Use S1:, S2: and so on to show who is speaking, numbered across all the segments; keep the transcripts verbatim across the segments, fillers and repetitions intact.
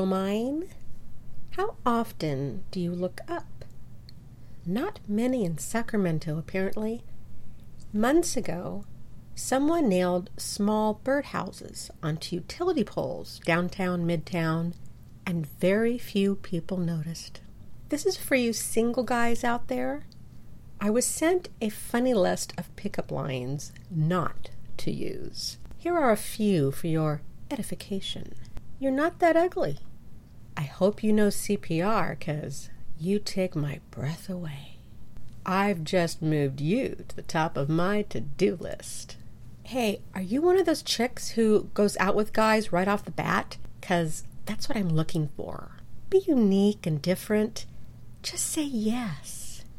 S1: o' mine? How often do you look up? Not many in Sacramento, apparently. Months ago, someone nailed small birdhouses onto utility poles downtown, midtown, and very few people noticed. This is for you single guys out there. I was sent a funny list of pickup lines not to use. Here are a few for your edification. You're not that ugly. I hope you know C P R, 'cause you take my breath away. I've just moved you to the top of my to-do list. Hey, are you one of those chicks who goes out with guys right off the bat? 'Cause that's what I'm looking for. Be unique and different. Just say yes.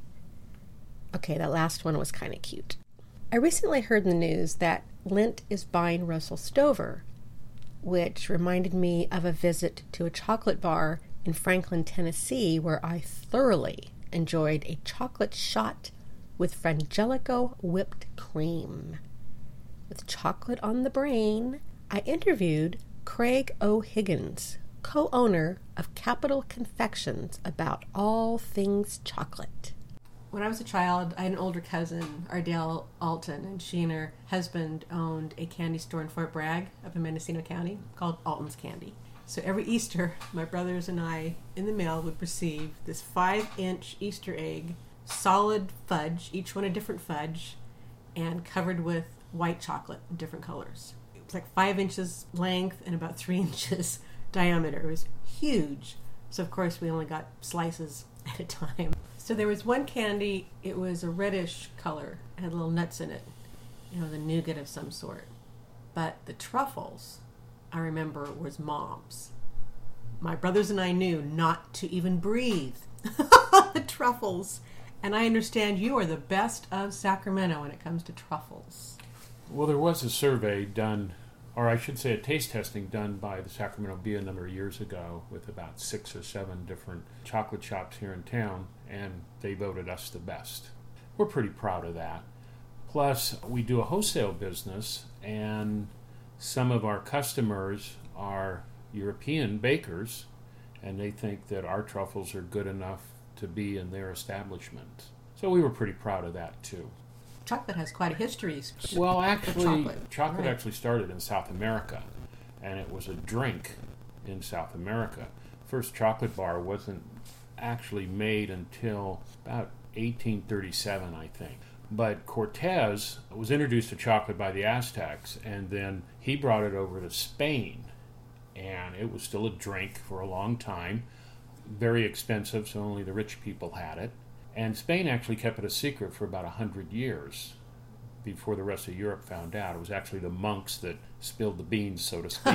S1: Okay, that last one was kind of cute. I recently heard in the news that Lindt is buying Russell Stover, which reminded me of a visit to a chocolate bar in Franklin, Tennessee, where I thoroughly enjoyed a chocolate shot with Frangelico whipped cream. With chocolate on the brain, I interviewed Craig O'Higgins, co-owner of Capital Confections, about all things chocolate. When I was a child, I had an older cousin, Ardell Alton, and she and her husband owned a candy store in Fort Bragg up in Mendocino County called Alton's Candy. So every Easter, my brothers and I in the mail would receive this five-inch Easter egg, solid fudge, each one a different fudge, and covered with white chocolate in different colors. It was like five inches length and about three inches diameter. It was huge. So of course we only got slices at a time. So there was one candy, it was a reddish color, it had little nuts in it, you know, the nougat of some sort. But the truffles, I remember, was Mom's. My brothers and I knew not to even breathe the truffles. And I understand you are the best of Sacramento when it comes to truffles.
S2: Well, there was a survey done, or I should say a taste testing done by the Sacramento Bee a number of years ago with about six or seven different chocolate shops here in town, and they voted us the best. We're pretty proud of that. Plus, we do a wholesale business, and some of our customers are European bakers, and they think that our truffles are good enough to be in their establishment. So we were pretty proud of that, too.
S1: Chocolate has quite a history.
S2: Well, actually, chocolate, chocolate
S1: right.
S2: actually started in South America, and it was a drink in South America. First chocolate bar wasn't actually made until about eighteen thirty-seven, I think. But Cortez was introduced to chocolate by the Aztecs, and then he brought it over to Spain, and it was still a drink for a long time. Very expensive, so only the rich people had it. And Spain actually kept it a secret for about one hundred years before the rest of Europe found out. It was actually the monks that spilled the beans, so to speak.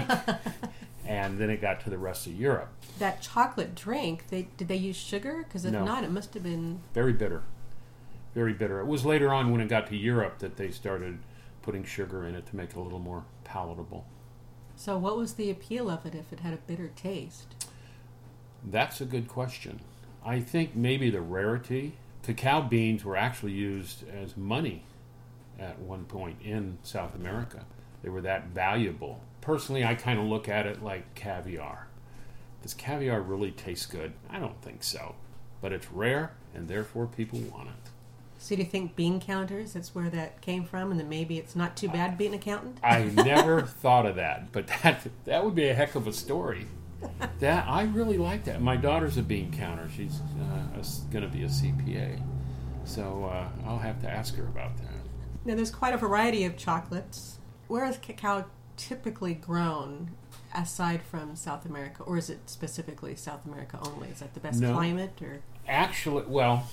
S2: And then it got to the rest of Europe. That
S1: chocolate drink, they did they use sugar? Because if
S2: no.
S1: not, it must have been...
S2: Very bitter. Very bitter. It was later on when it got to Europe that they started putting sugar in it to make it a little more palatable.
S1: So what was the appeal of it if it had a bitter taste?
S2: That's a good question. I think maybe the rarity. Cacao beans were actually used as money at one point in South America. They were that valuable. Personally, I kind of look at it like caviar. Does caviar really taste good? I don't think so. But it's rare, and therefore people want it.
S1: So do you think bean counters, that's where that came from, and then maybe it's not too bad to be an accountant?
S2: I never thought of that, but that that would be a heck of a story. That I really like that. My daughter's a bean counter. She's uh, going to be a C P A. So uh, I'll have to ask her about that.
S1: Now, there's quite a variety of chocolates. Where is cacao typically grown aside from South America? Or is it specifically South America only? Is that the best
S2: no,
S1: climate? Or
S2: Actually, well,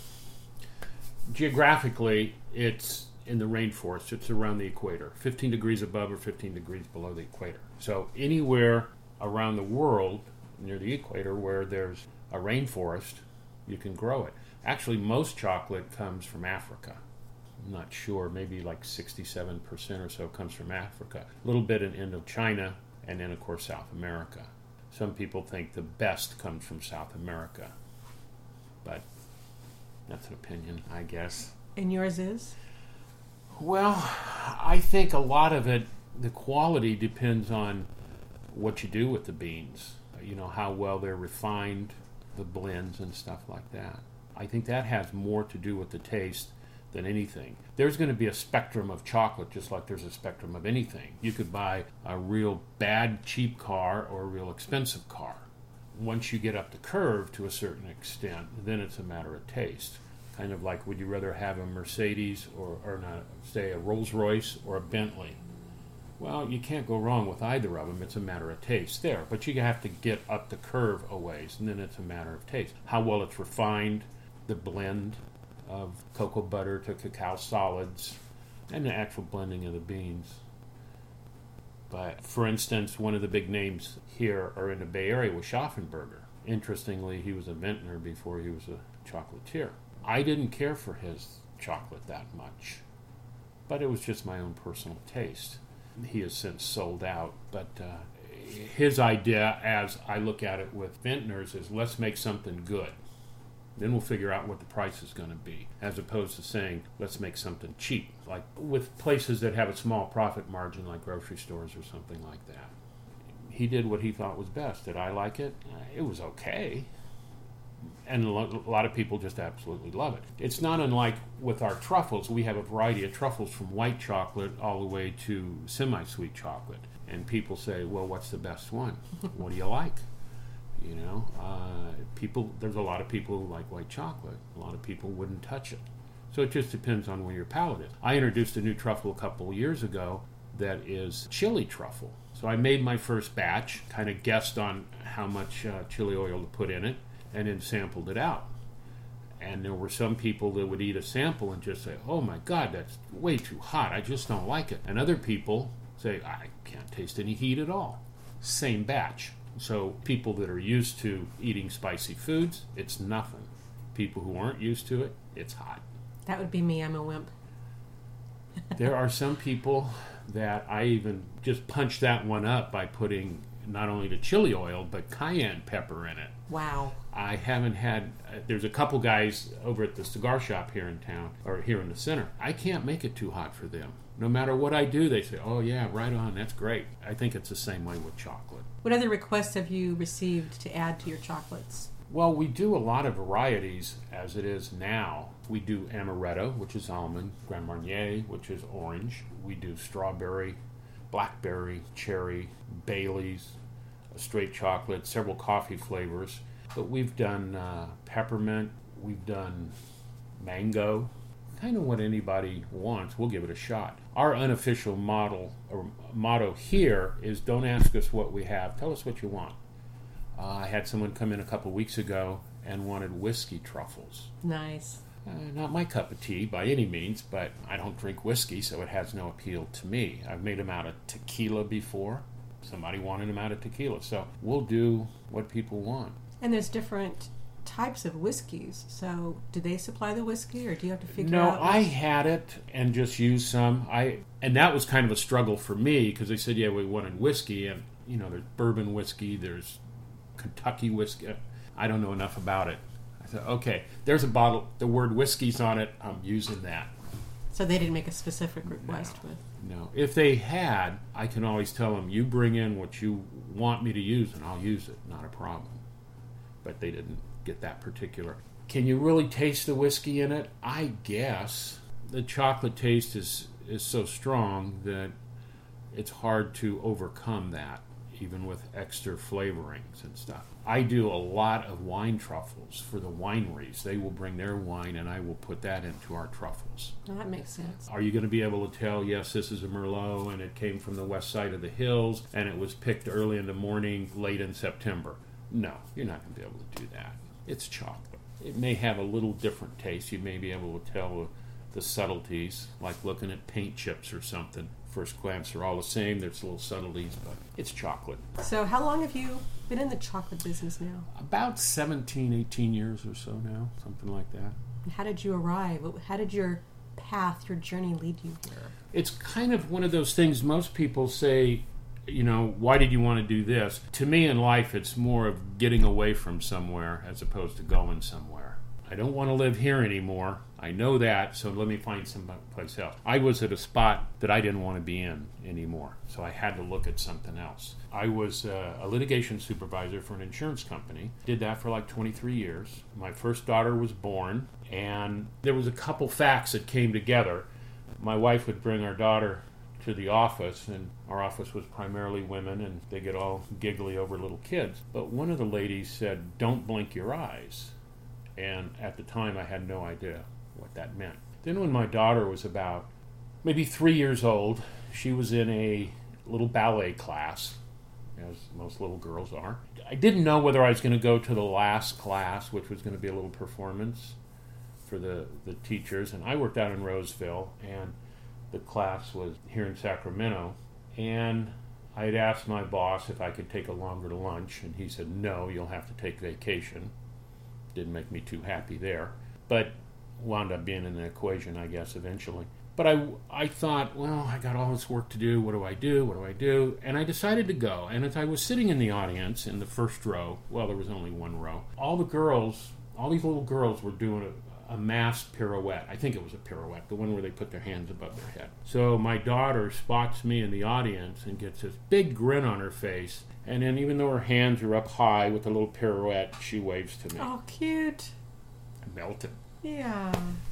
S2: geographically, it's in the rainforest. It's around the equator, fifteen degrees above or fifteen degrees below the equator. So anywhere around the world near the equator where there's a rainforest, you can grow it. Actually, most chocolate comes from Africa. I'm not sure, maybe like sixty-seven percent or so comes from Africa. A little bit in Indochina, and then, of course, South America. Some people think the best comes from South America, but that's an opinion, I guess.
S1: And yours is?
S2: Well, I think a lot of it, the quality depends on what you do with the beans. you know, how well they're refined, the blends and stuff like that. I think that has more to do with the taste than anything. There's going to be a spectrum of chocolate just like there's a spectrum of anything. You could buy a real bad, cheap car or a real expensive car. Once you get up the curve to a certain extent, then it's a matter of taste. Kind of like, would you rather have a Mercedes or, or not, say, a Rolls-Royce or a Bentley? Well, you can't go wrong with either of them. It's a matter of taste there. But you have to get up the curve a ways, and then it's a matter of taste. How well it's refined, the blend of cocoa butter to cacao solids, and the actual blending of the beans. But, for instance, one of the big names here or in the Bay Area was Schaffenberger. Interestingly, he was a vintner before he was a chocolatier. I didn't care for his chocolate that much, but it was just my own personal taste. He has since sold out, but uh, his idea, as I look at it with vintners, is let's make something good. Then we'll figure out what the price is going to be, as opposed to saying, let's make something cheap, like with places that have a small profit margin, like grocery stores or something like that. He did what he thought was best. Did I like it? It was okay. And a lot of people just absolutely love it. It's not unlike with our truffles. We have a variety of truffles from white chocolate all the way to semi-sweet chocolate. And people say, well, what's the best one? What do you like? You know, uh, people. There's a lot of people who like white chocolate. A lot of people wouldn't touch it. So it just depends on where your palate is. I introduced a new truffle a couple of years ago that is chili truffle. So I made my first batch, kind of guessed on how much uh, chili oil to put in it, and then sampled it out. And there were some people that would eat a sample and just say, oh my God, that's way too hot. I just don't like it. And other people say, I can't taste any heat at all. Same batch. So people that are used to eating spicy foods, it's nothing. People who aren't used to it, it's hot.
S1: That would be me. I'm a wimp.
S2: There are some people that I even just punched that one up by putting not only the chili oil, but cayenne pepper in it.
S1: Wow.
S2: I haven't had, uh, there's a couple guys over at the cigar shop here in town, or here in the center. I can't make it too hot for them. No matter what I do, they say, oh yeah, right on, that's great. I think it's the same way with chocolate.
S1: What other requests have you received to add to your chocolates?
S2: Well, we do a lot of varieties as it is now. We do amaretto, which is almond, Grand Marnier, which is orange. We do strawberry, blackberry, cherry, Bailey's, straight chocolate, several coffee flavors. But we've done uh, peppermint, we've done mango. Kind of what anybody wants, we'll give it a shot. Our unofficial model or motto here is don't ask us what we have, tell us what you want. Uh, I had someone come in a couple weeks ago and wanted whiskey truffles.
S1: Nice.
S2: Uh, not my cup of tea by any means, but I don't drink whiskey, so it has no appeal to me. I've made them out of tequila before. Somebody wanted them out of tequila. So we'll do what people want.
S1: And there's different types of whiskeys. So do they supply the whiskey, or do you have to figure
S2: no,
S1: out?
S2: No, I had it and just used some. I And that was kind of a struggle for me because they said, yeah, we wanted whiskey. And, you know, there's bourbon whiskey, there's Kentucky whiskey. I don't know enough about it. I said, okay, there's a bottle, the word whiskey's on it, I'm using that.
S1: So they didn't make a specific request
S2: no,
S1: with?
S2: No. If they had, I can always tell them, you bring in what you want me to use and I'll use it, not a problem. But they didn't get that particular. Can you really taste the whiskey in it? I guess. The chocolate taste is, is so strong that it's hard to overcome that, even with extra flavorings and stuff. I do a lot of wine truffles for the wineries. They will bring their wine and I will put that into our truffles.
S1: Oh, that makes sense.
S2: Are you going to be able to tell, yes, this is a Merlot and it came from the west side of the hills and it was picked early in the morning, late in September? No, you're not going to be able to do that. It's chocolate. It may have a little different taste. You may be able to tell the subtleties, like looking at paint chips or something. First glance, they're all the same. There's little subtleties, but it's chocolate.
S1: So how long have you been in the chocolate business now?
S2: About seventeen, eighteen years or so now, something like that.
S1: And how did you arrive? How did your path, your journey lead you here?
S2: It's kind of one of those things most people say, you know, why did you want to do this? To me in life, it's more of getting away from somewhere as opposed to going somewhere. I don't want to live here anymore. I know that, so let me find someplace else. I was at a spot that I didn't want to be in anymore, so I had to look at something else. I was uh, a litigation supervisor for an insurance company. Did that for like twenty-three years. My first daughter was born, and there was a couple facts that came together. My wife would bring our daughter to the office, and our office was primarily women, and they get all giggly over little kids. But one of the ladies said, "Don't blink your eyes." And at the time, I had no idea what that meant. Then when my daughter was about maybe three years old, she was in a little ballet class, as most little girls are. I didn't know whether I was going to go to the last class, which was going to be a little performance for the, the teachers. And I worked out in Roseville, and the class was here in Sacramento. And I had asked my boss if I could take a longer lunch, and he said, "No, you'll have to take vacation." Didn't make me too happy there, but wound up being in the equation, I guess, eventually. But I, I thought, well, I got all this work to do. What do I do? What do I do? And I decided to go. And as I was sitting in the audience in the first row, well, there was only one row, all the girls, all these little girls were doing a, a masked pirouette. I think it was a pirouette, the one where they put their hands above their head. So my daughter spots me in the audience and gets this big grin on her face. And then even though her hands are up high with a little pirouette, she waves to me.
S1: Oh, cute.
S2: I melted.
S1: Yeah.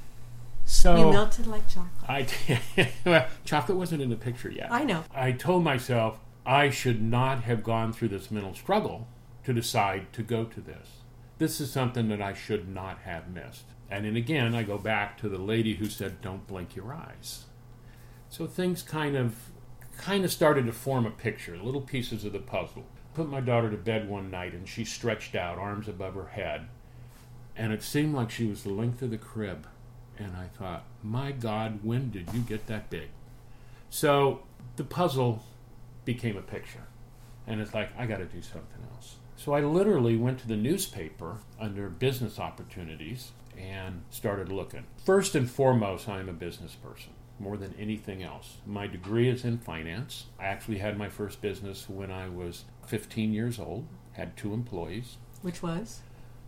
S2: So
S1: you melted like chocolate.
S2: I well, chocolate wasn't in the picture yet.
S1: I know.
S2: I told myself I should not have gone through this mental struggle to decide to go to this. This is something that I should not have missed. And then again, I go back to the lady who said, "Don't blink your eyes." So things kind of kind of started to form a picture, little pieces of the puzzle. Put my daughter to bed one night, and she stretched out, arms above her head, and it seemed like she was the length of the crib. And I thought, my God, when did you get that big? So the puzzle became a picture, and it's like, I got to do something else. So I literally went to the newspaper under business opportunities and started looking. First and foremost, I'm a business person. More than anything else. My degree is in finance. I actually had my first business when I was fifteen years old, had two employees.
S1: Which was?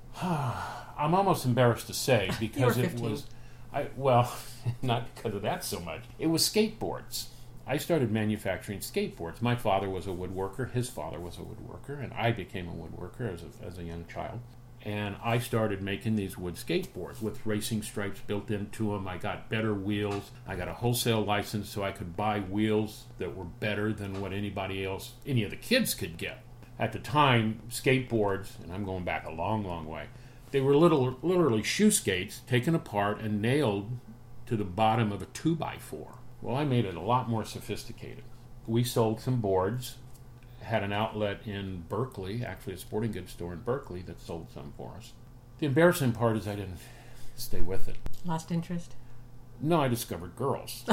S2: I'm almost embarrassed to say because
S1: you were
S2: it was, I well, not because of that so much. It was skateboards. I started manufacturing skateboards. My father was a woodworker, his father was a woodworker, and I became a woodworker as a, as a young child. And I started making these wood skateboards with racing stripes built into them. I got better wheels. I got a wholesale license so I could buy wheels that were better than what anybody else, any of the kids could get. At the time, skateboards, and I'm going back a long, long way, they were little, literally shoe skates taken apart and nailed to the bottom of a two by four. Well, I made it a lot more sophisticated. We sold some boards. Had an outlet in Berkeley, actually a sporting goods store in Berkeley that sold some for us. The embarrassing part is I didn't stay with it.
S1: Lost interest?
S2: No, I discovered girls.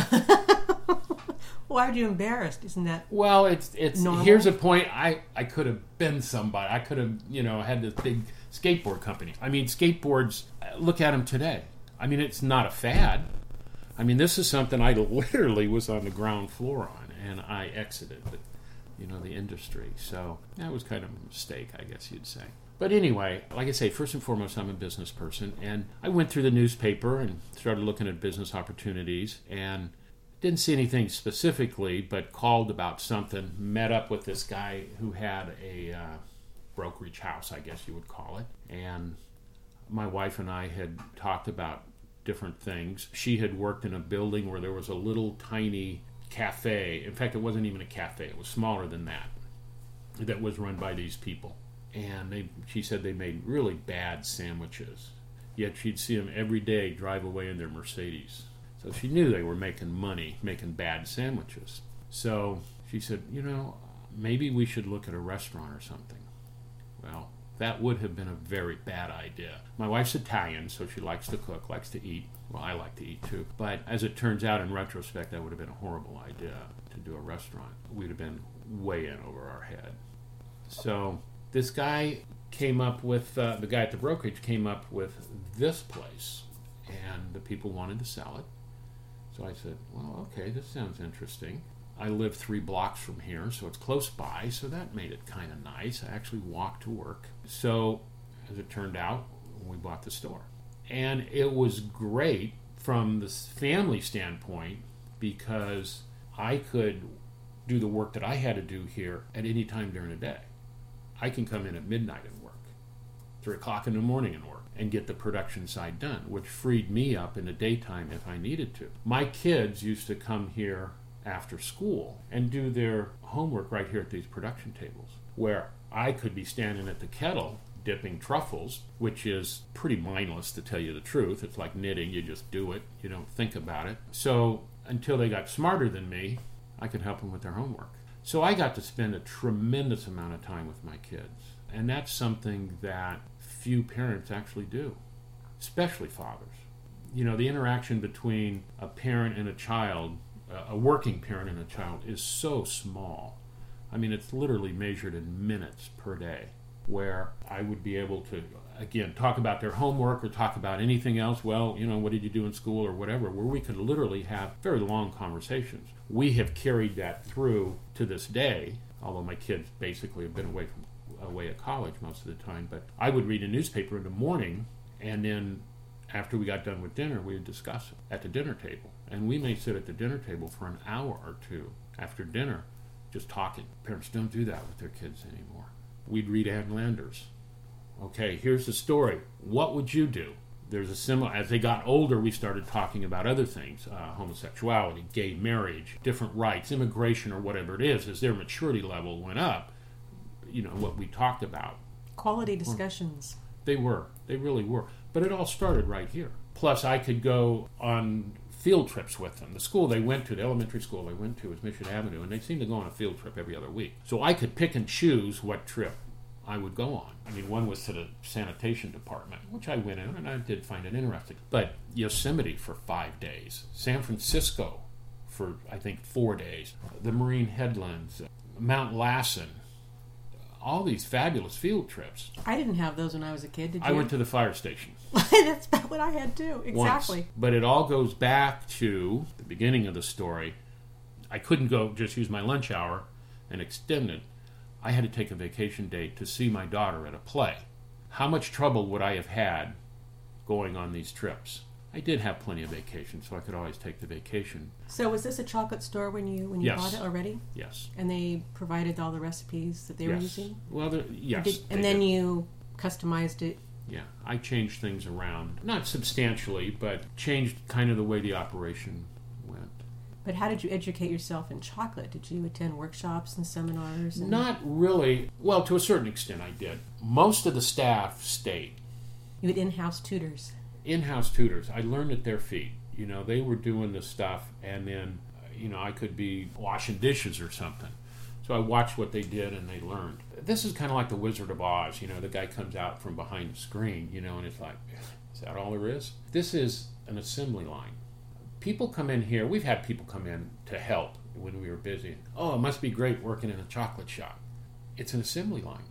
S1: Why are you embarrassed? Isn't that
S2: Well, it's it's
S1: normal?
S2: Here's a point. I, I could have been somebody. I could have, you know, had this big skateboard company. I mean, skateboards, look at them today. I mean, it's not a fad. I mean, this is something I literally was on the ground floor on, and I exited the you know, the industry. So that was kind of a mistake, I guess you'd say. But anyway, like I say, first and foremost, I'm a business person. And I went through the newspaper and started looking at business opportunities and didn't see anything specifically, but called about something, met up with this guy who had a uh, brokerage house, I guess you would call it. And my wife and I had talked about different things. She had worked in a building where there was a little tiny cafe. In fact, it wasn't even a cafe. It was smaller than that. That was run by these people. And they, she said they made really bad sandwiches. Yet she'd see them every day drive away in their Mercedes. So she knew they were making money, making bad sandwiches. So she said, you know, maybe we should look at a restaurant or something. Well, that would have been a very bad idea. My wife's Italian, so she likes to cook, likes to eat. Well, I like to eat too. But as it turns out, in retrospect, that would have been a horrible idea to do a restaurant. We'd have been way in over our head. So this guy came up with, uh, the guy at the brokerage came up with this place. And the people wanted to sell it. So I said, well, okay, this sounds interesting. I live three blocks from here, so it's close by, so that made it kind of nice. I actually walked to work. So, as it turned out, we bought the store. And it was great from the family standpoint because I could do the work that I had to do here at any time during the day. I can come in at midnight and work, three o'clock in the morning and work, and get the production side done, which freed me up in the daytime if I needed to. My kids used to come here after school and do their homework right here at these production tables, where I could be standing at the kettle dipping truffles, which is pretty mindless to tell you the truth. It's like knitting, you just do it, you don't think about it. So until they got smarter than me, I could help them with their homework. So I got to spend a tremendous amount of time with my kids. And that's something that few parents actually do, especially fathers. You know, the interaction between a parent and a child, a working parent and a child, is so small. I mean, it's literally measured in minutes per day, where I would be able to, again, talk about their homework or talk about anything else. Well, you know, what did you do in school or whatever, where we could literally have very long conversations. We have carried that through to this day, although my kids basically have been away from away at college most of the time. But I would read a newspaper in the morning, and then after we got done with dinner, we would discuss it at the dinner table. And we may sit at the dinner table for an hour or two after dinner just talking. Parents don't do that with their kids anymore. We'd read Ann Landers. Okay, here's the story. What would you do? There's a similar, as they got older, we started talking about other things, uh, homosexuality, gay marriage, different rights, immigration, or whatever it is. As their maturity level went up, you know, what we talked about.
S1: Quality discussions.
S2: They were. They really were. But it all started right here. Plus, I could go on field trips with them. The school they went to, the elementary school they went to, was Mission Avenue, and they seemed to go on a field trip every other week. So I could pick and choose what trip I would go on. I mean, one was to the sanitation department, which I went in, and I did find it interesting. But Yosemite for five days, San Francisco for, I think, four days, the Marine Headlands, Mount Lassen, all these fabulous field trips.
S1: I didn't have those when I was a kid, did you?
S2: I went to the fire station.
S1: That's about what I had too, exactly.
S2: Once. But it all goes back to the beginning of the story. I couldn't go just use my lunch hour and extend it. I had to take a vacation day to see my daughter at a play. How much trouble would I have had going on these trips? I did have plenty of vacation, so I could always take the vacation.
S1: So was this a chocolate store when you when you
S2: Yes.
S1: bought it already?
S2: Yes.
S1: And they provided all the recipes that they
S2: yes.
S1: were using?
S2: Well, the, yes.
S1: Did, and
S2: they
S1: then
S2: did.
S1: you customized it?
S2: Yeah, I changed things around. Not substantially, but changed kind of the way the operation went.
S1: But how did you educate yourself in chocolate? Did you attend workshops and seminars? And...
S2: Not really. Well, to a certain extent I did. Most of the staff stayed.
S1: You had in-house tutors?
S2: In-house tutors. I learned at their feet. You know, they were doing the stuff, and then, you know, I could be washing dishes or something. So I watched what they did, and they learned. This is kind of like the Wizard of Oz. You know, the guy comes out from behind the screen, you know, and it's like, is that all there is? This is an assembly line. People come in here. We've had people come in to help when we were busy. Oh, it must be great working in a chocolate shop. It's an assembly line.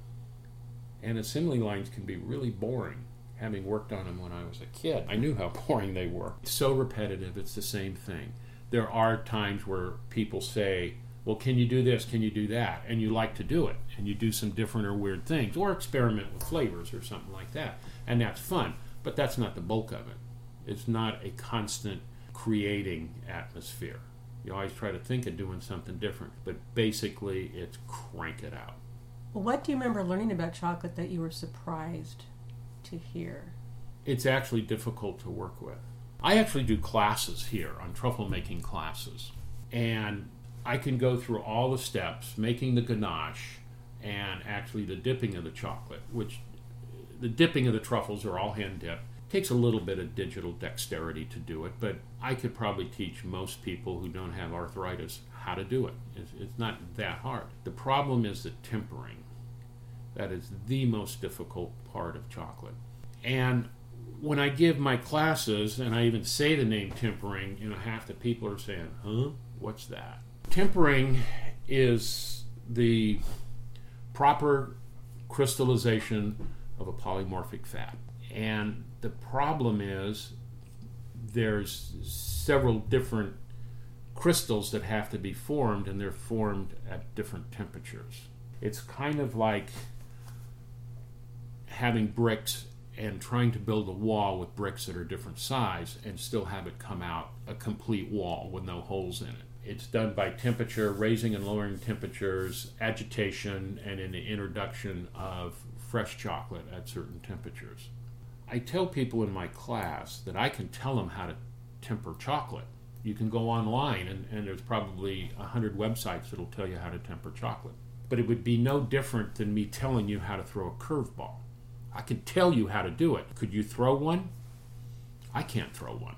S2: And assembly lines can be really boring. Having worked on them when I was a kid, I knew how boring they were. It's so repetitive, it's the same thing. There are times where people say, well, can you do this, can you do that? And you like to do it, and you do some different or weird things, or experiment with flavors or something like that. And that's fun, but that's not the bulk of it. It's not a constant creating atmosphere. You always try to think of doing something different, but basically it's crank it out.
S1: Well, what do you remember learning about chocolate that you were surprised to hear?
S2: It's actually difficult to work with. I actually do classes here on truffle making classes, and I can go through all the steps, making the ganache and actually the dipping of the chocolate, which the dipping of the truffles are all hand dipped. Takes a little bit of digital dexterity to do it, but I could probably teach most people who don't have arthritis how to do it. It's, it's not that hard. The problem is the tempering. That is the most difficult part of chocolate. And when I give my classes, and I even say the name tempering, you know, half the people are saying, huh? What's that? Tempering is the proper crystallization of a polymorphic fat. And the problem is there's several different crystals that have to be formed, and they're formed at different temperatures. It's kind of like having bricks and trying to build a wall with bricks that are different size and still have it come out a complete wall with no holes in it. It's done by temperature, raising and lowering temperatures, agitation, and in the introduction of fresh chocolate at certain temperatures. I tell people in my class that I can tell them how to temper chocolate. You can go online, and, and there's probably a hundred websites that'll tell you how to temper chocolate. But it would be no different than me telling you how to throw a curveball. I can tell you how to do it. Could you throw one? I can't throw one.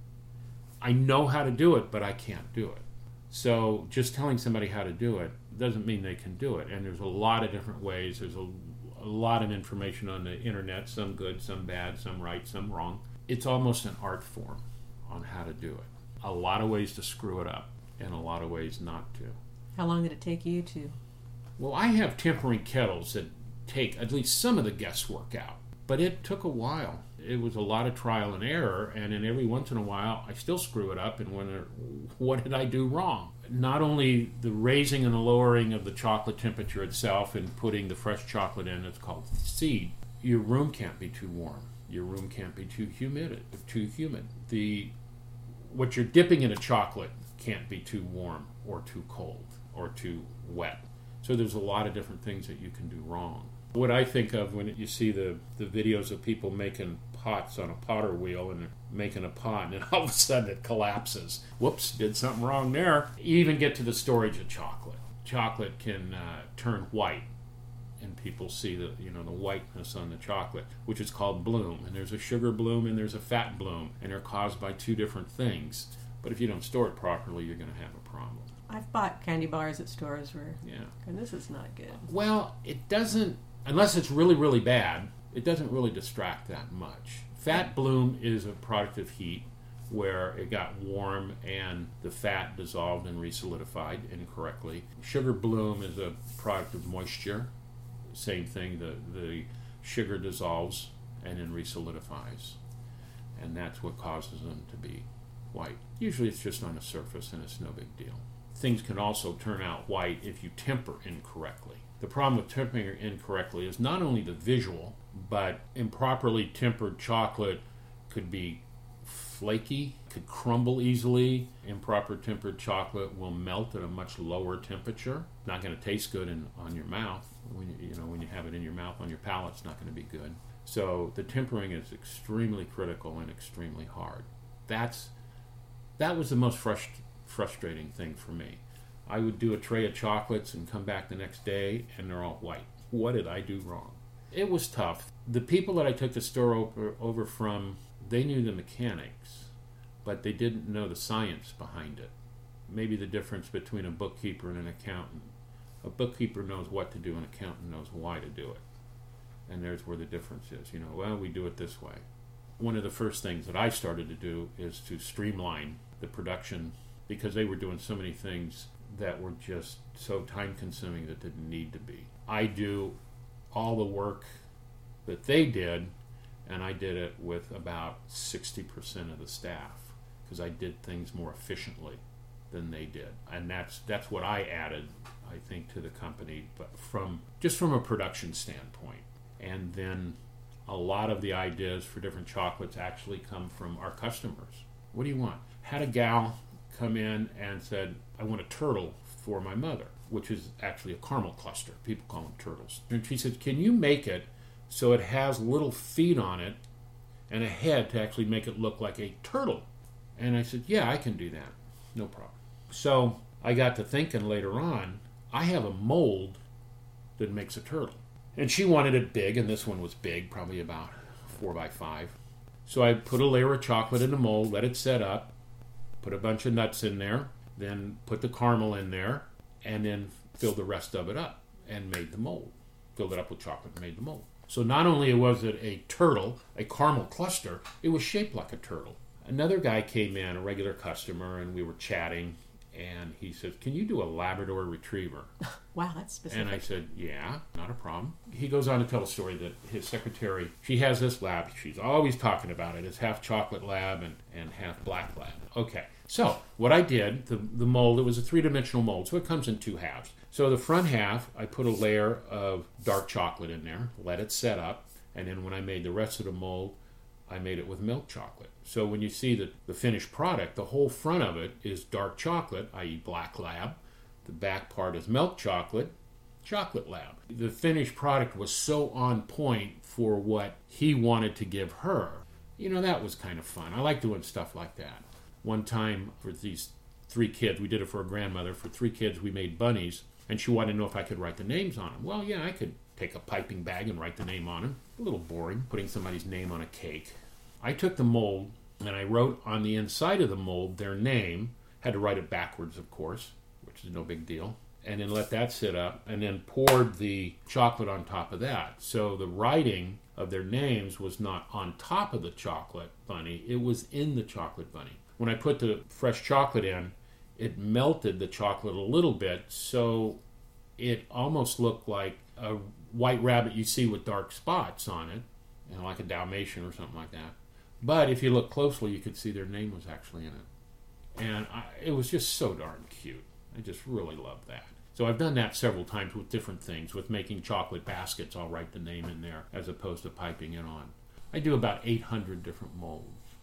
S2: I know how to do it, but I can't do it. So just telling somebody how to do it doesn't mean they can do it. And there's a lot of different ways. There's a, a lot of information on the internet, some good, some bad, some right, some wrong. It's almost an art form on how to do it. A lot of ways to screw it up and a lot of ways not to.
S3: How long did it take you to?
S2: Well, I have tempering kettles that take at least some of the guesswork out, but it took a while. It was a lot of trial and error, and then every once in a while I still screw it up and wonder, what did I do wrong? Not only the raising and the lowering of the chocolate temperature itself and putting the fresh chocolate in, it's called seed. Your room can't be too warm. Your room can't be too humid. Too humid. The what you're dipping in a chocolate can't be too warm or too cold or too wet. So there's a lot of different things that you can do wrong. What I think of when you see the, the videos of people making pots on a potter wheel and they're making a pot and then all of a sudden it collapses. Whoops, did something wrong there. You even get to the storage of chocolate. Chocolate can uh, turn white and people see the you know the whiteness on the chocolate, which is called bloom. And there's a sugar bloom and there's a fat bloom, and they're caused by two different things. But if you don't store it properly, you're going to have a problem.
S3: I've bought candy bars at stores where,
S2: yeah,
S3: and this is not good.
S2: Well, it doesn't, unless it's really, really bad, it doesn't really distract that much. Fat bloom is a product of heat where it got warm and the fat dissolved and resolidified incorrectly. Sugar bloom is a product of moisture. Same thing, the, the sugar dissolves and then resolidifies. And that's what causes them to be white. Usually it's just on the surface and it's no big deal. Things can also turn out white if you temper incorrectly. The problem with tempering incorrectly is not only the visual, but improperly tempered chocolate could be flaky, could crumble easily. Improper tempered chocolate will melt at a much lower temperature. Not going to taste good in, on your mouth. When you, you know when you have it in your mouth, on your palate, it's not going to be good. So the tempering is extremely critical and extremely hard. That's that was the most frust- frustrating thing for me. I would do a tray of chocolates and come back the next day and they're all white. What did I do wrong? It was tough. The people that I took the store over, over from, they knew the mechanics, but they didn't know the science behind it. Maybe the difference between a bookkeeper and an accountant. A bookkeeper knows what to do, an accountant knows why to do it. And there's where the difference is. You know, well, we do it this way. One of the first things that I started to do is to streamline the production because they were doing so many things that were just so time-consuming that didn't need to be. I do all the work that they did, and I did it with about sixty percent of the staff because I did things more efficiently than they did. And that's that's what I added, I think, to the company, but from just from a production standpoint. And then a lot of the ideas for different chocolates actually come from our customers. What do you want? Had a gal come in and said, I want a turtle for my mother, which is actually a caramel cluster. People call them turtles. And she said, can you make it so it has little feet on it and a head to actually make it look like a turtle? And I said, yeah, I can do that. No problem. So I got to thinking later on, I have a mold that makes a turtle. And she wanted it big, and this one was big, probably about four by five. So I put a layer of chocolate in the mold, let it set up, put a bunch of nuts in there, then put the caramel in there, and then filled the rest of it up and made the mold. Filled it up with chocolate and made the mold. So not only was it a turtle, a caramel cluster, it was shaped like a turtle. Another guy came in, a regular customer, and we were chatting, and he said, can you do a Labrador Retriever?
S3: Wow, that's specific.
S2: And I said, yeah, not a problem. He goes on to tell a story that his secretary, she has this lab, she's always talking about it. It's half chocolate lab and, and half black lab. Okay, so what I did, the, the mold, it was a three-dimensional mold, so it comes in two halves. So the front half, I put a layer of dark chocolate in there, let it set up, And then when I made the rest of the mold, I made it with milk chocolate. So when you see the, the finished product, the whole front of it is dark chocolate, that is black lab. The back part is milk chocolate, chocolate lab. The finished product was so on point for what he wanted to give her. You know, that was kind of fun. I like doing stuff like that. One time for these three kids, we did it for a grandmother. For three kids, we made bunnies, and she wanted to know if I could write the names on them. Well, yeah, I could take a piping bag and write the name on them. A little boring, putting somebody's name on a cake. I took the mold, and I wrote on the inside of the mold their name. Had to write it backwards, of course, which is no big deal. And then let that sit up, and then poured the chocolate on top of that. So the writing of their names was not on top of the chocolate bunny, it was in the chocolate bunny. When I put the fresh chocolate in, it melted the chocolate a little bit, so it almost looked like a white rabbit you see with dark spots on it, you know, like a Dalmatian or something like that. But if you look closely, you could see their name was actually in it. And I, it was just so darn cute. I just really loved that. So I've done that several times with different things. With making chocolate baskets, I'll write the name in there as opposed to piping it on. I do about eight hundred different molds.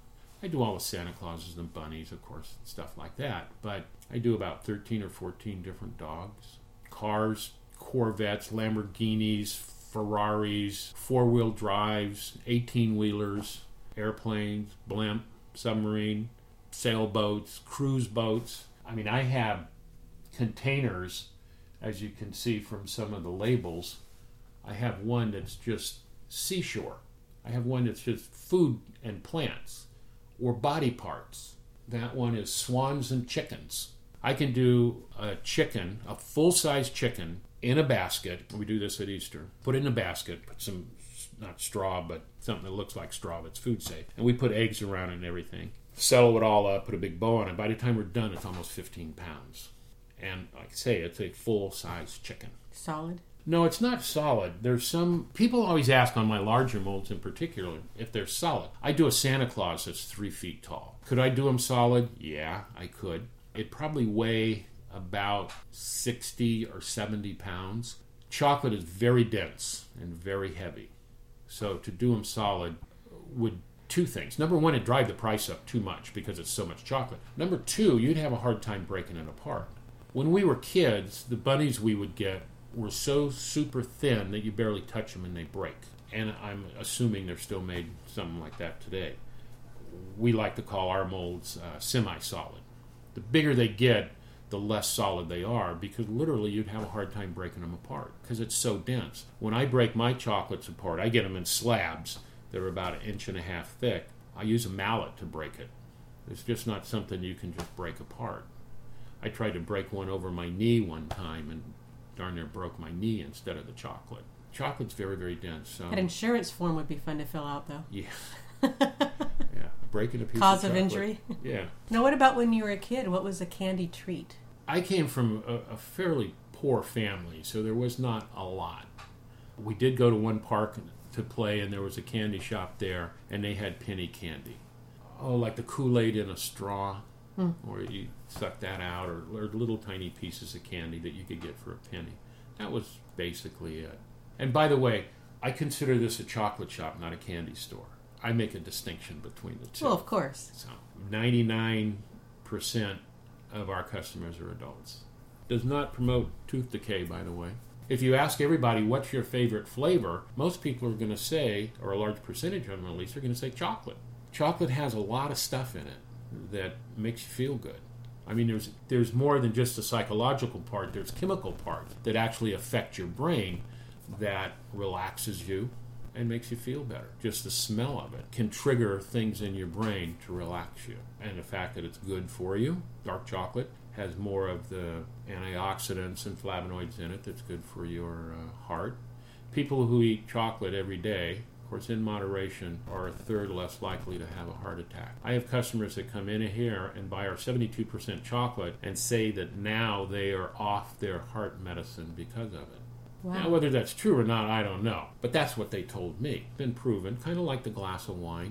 S2: I do all the Santa Clauses and bunnies, of course, stuff like that. But I do about thirteen or fourteen different dogs. Cars, Corvettes, Lamborghinis, Ferraris, four-wheel drives, eighteen-wheelers, airplanes, blimp, submarine, sailboats, cruise boats. I mean, I have containers, as you can see from some of the labels. I have one that's just seashore. I have one that's just food and plants or body parts. That one is swans and chickens. I can do a chicken, a full-size chicken, in a basket. We do this at Easter. Put it in a basket, put some, not straw, but something that looks like straw that's food safe. And we put eggs around it and everything. Settle it all up, put a big bow on it. By the time we're done, it's almost fifteen pounds. And like I say, it's a full-size chicken.
S3: Solid?
S2: No, it's not solid. There's some... People always ask on my larger molds in particular if they're solid. I do a Santa Claus that's three feet tall. Could I do them solid? Yeah, I could. It'd probably weigh about sixty or seventy pounds. Chocolate is very dense and very heavy. So to do them solid would... Two things. Number one, it'd drive the price up too much because it's so much chocolate. Number two, you'd have a hard time breaking it apart. When we were kids, the bunnies we would get were so super thin that you barely touch them and they break. And I'm assuming they're still made something like that today. We like to call our molds uh, semi-solid. The bigger they get, the less solid they are, because literally you'd have a hard time breaking them apart because it's so dense. When I break my chocolates apart, I get them in slabs that are about an inch and a half thick. I use a mallet to break it. It's just not something you can just break apart. I tried to break one over my knee one time and darn near broke my knee instead of the chocolate. Chocolate's very, very dense. So
S3: That insurance form would be fun to fill out, though.
S2: yeah, yeah, breaking a piece
S3: Cause
S2: of
S3: of
S2: chocolate.
S3: injury?
S2: Yeah.
S3: Now, what about when you were a kid? What was a candy treat?
S2: I came from a, a fairly poor family, so there was not a lot. We did go to one park to play, and there was a candy shop there, and they had penny candy. Oh, like the Kool-Aid in a straw, hmm. or you suck that out, or, or little tiny pieces of candy that you could get for a penny. That was basically it. And by the way, I consider this a chocolate shop, not a candy store. I make a distinction between the two.
S3: Well, of course.
S2: So ninety-nine percent of our customers are adults. Does not promote tooth decay, by the way. If you ask everybody what's your favorite flavor, most people are going to say, or a large percentage of them at least, are going to say chocolate. Chocolate has a lot of stuff in it that makes you feel good. I mean, there's there's more than just the psychological part. There's chemical parts that actually affect your brain that relaxes you and makes you feel better. Just the smell of it can trigger things in your brain to relax you. And the fact that it's good for you, dark chocolate, has more of the antioxidants and flavonoids in it that's good for your uh, heart. People who eat chocolate every day, of course in moderation, are a third less likely to have a heart attack. I have customers that come in here and buy our seventy-two percent chocolate and say that now they are off their heart medicine because of it.
S3: Wow.
S2: Now, whether that's true or not, I don't know. But that's what they told me. Been proven, kind of like the glass of wine.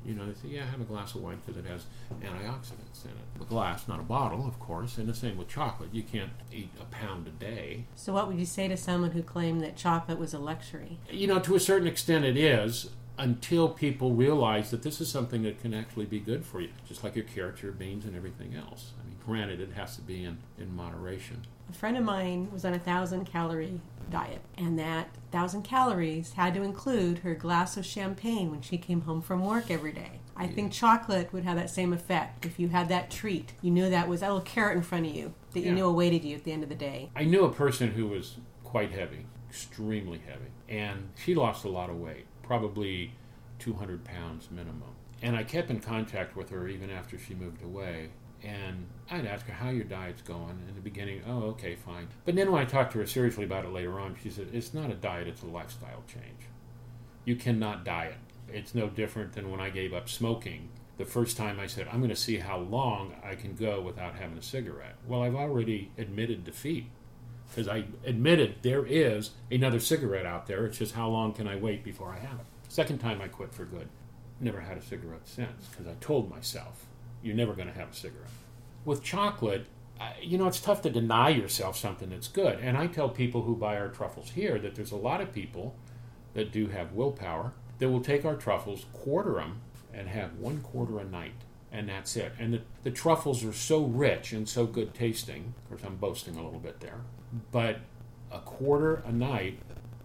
S2: You know, they say, yeah, have a glass of wine because it has antioxidants in it. A glass, not a bottle, of course. And the same with chocolate. You can't eat a pound a day.
S3: So what would you say to someone who claimed that chocolate was a luxury?
S2: You know, to a certain extent it is, until people realize that this is something that can actually be good for you, just like your carrots, your beans, and everything else. I mean, granted, it has to be in, in moderation.
S3: A friend of mine was on a thousand calorie diet, and that thousand calories had to include her glass of champagne when she came home from work every day. I
S2: Yeah.
S3: think chocolate would have that same effect. If you had that treat, you knew that was a little carrot in front of you that you
S2: Yeah.
S3: knew awaited you at the end of the day.
S2: I knew a person who was quite heavy, extremely heavy, and she lost a lot of weight, probably two hundred pounds minimum. And I kept in contact with her even after she moved away. And I'd ask her how your diet's going. In the beginning, oh, okay, fine. But then when I talked to her seriously about it later on, she said, it's not a diet, it's a lifestyle change. You cannot diet. It's no different than when I gave up smoking. The first time I said, I'm going to see how long I can go without having a cigarette. Well, I've already admitted defeat. Because I admitted there is another cigarette out there. It's just how long can I wait before I have it. Second time I quit for good. Never had a cigarette since because I told myself, you're never going to have a cigarette. With chocolate, I- you know, it's tough to deny yourself something that's good. And I tell people who buy our truffles here that there's a lot of people that do have willpower that will take our truffles, quarter them, and have one quarter a night. And that's it. And the, the truffles are so rich and so good tasting. Of course, I'm boasting a little bit there. But a quarter a night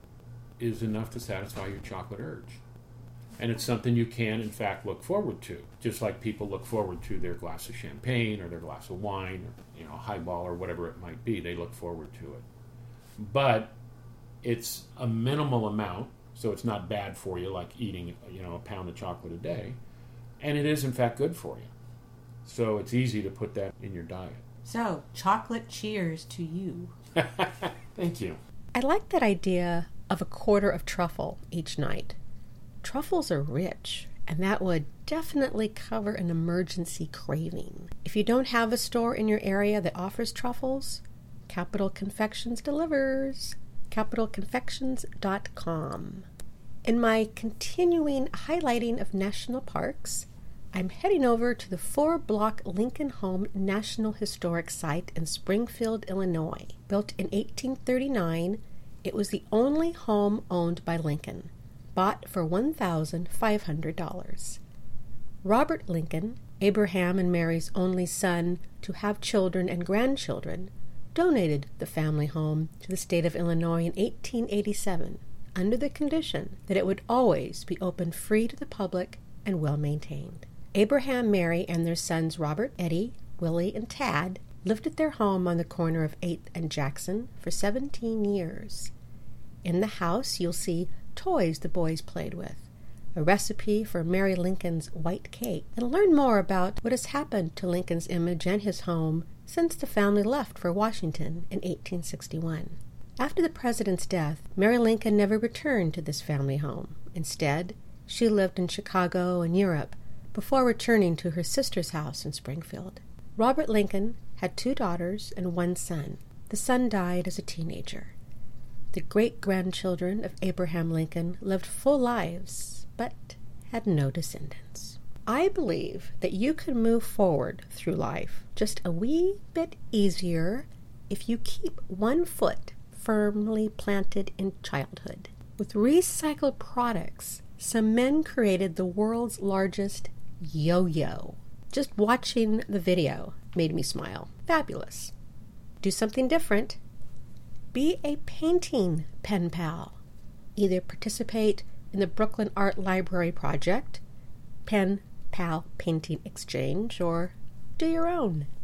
S2: is enough to satisfy your chocolate urge. And it's something you can, in fact, look forward to. Just like people look forward to their glass of champagne or their glass of wine or, you know, highball or whatever it might be. They look forward to it. But it's a minimal amount, so it's not bad for you, like eating, you know, a pound of chocolate a day. And it is, in fact, good for you. So it's easy to put that in your diet.
S3: So, chocolate cheers to you.
S2: Thank you.
S1: I like that idea of a quarter of truffle each night. Truffles are rich, and that would definitely cover an emergency craving. If you don't have a store in your area that offers truffles, Capital Confections delivers. capital confections dot com. In my continuing highlighting of national parks, I'm heading over to the four-block Lincoln Home National Historic Site in Springfield, Illinois. Built in eighteen thirty-nine, it was the only home owned by Lincoln, bought for one thousand five hundred dollars. Robert Lincoln, Abraham and Mary's only son to have children and grandchildren, donated the family home to the state of Illinois in eighteen eighty-seven, under the condition that it would always be open free to the public and well maintained. Abraham, Mary, and their sons Robert, Eddie, Willie, and Tad lived at their home on the corner of eighth and Jackson for seventeen years. In the house, you'll see toys the boys played with, a recipe for Mary Lincoln's white cake, and learn more about what has happened to Lincoln's image and his home since the family left for Washington in eighteen sixty-one. After the president's death, Mary Lincoln never returned to this family home. Instead, she lived in Chicago and Europe before returning to her sister's house in Springfield. Robert Lincoln had two daughters and one son. The son died as a teenager. The great-grandchildren of Abraham Lincoln lived full lives, but had no descendants. I believe that you can move forward through life just a wee bit easier if you keep one foot firmly planted in childhood. With recycled products, some men created the world's largest yo-yo. Just watching the video made me smile. Fabulous. Do something different. Be a painting pen pal. Either participate in the Brooklyn Art Library project, Pen Pal Painting Exchange, or do your own.